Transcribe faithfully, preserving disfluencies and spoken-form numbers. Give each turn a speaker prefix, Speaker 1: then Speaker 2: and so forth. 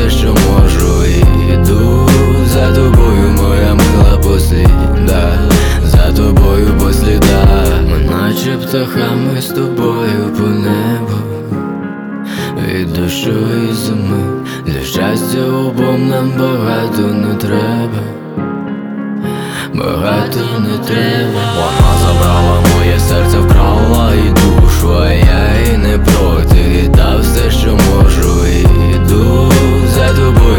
Speaker 1: все, що можу, і йду за тобою, моя мила, по слідах, за тобою по слідах. Ми наче птахами з тобою по небу, від дощу і зими. Для щастя обом нам багато не треба, багато не треба. Вона забрала моє серце, вкрала і душу, а я і не проти, і дав все, що можу, і йду за тобою.